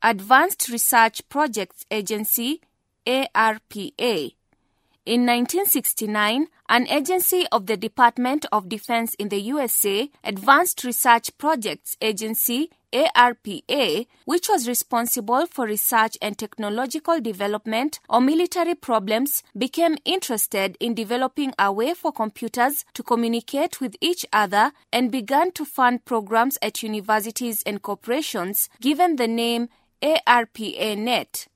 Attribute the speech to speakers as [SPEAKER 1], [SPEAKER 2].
[SPEAKER 1] Advanced Research Projects Agency, ARPA. In 1969, an agency of the Department of Defense in the USA, Advanced Research Projects Agency, ARPA, which was responsible for research and technological development on military problems, became interested in developing a way for computers to communicate with each other and began to fund programs at universities and corporations, given the name ARPANet.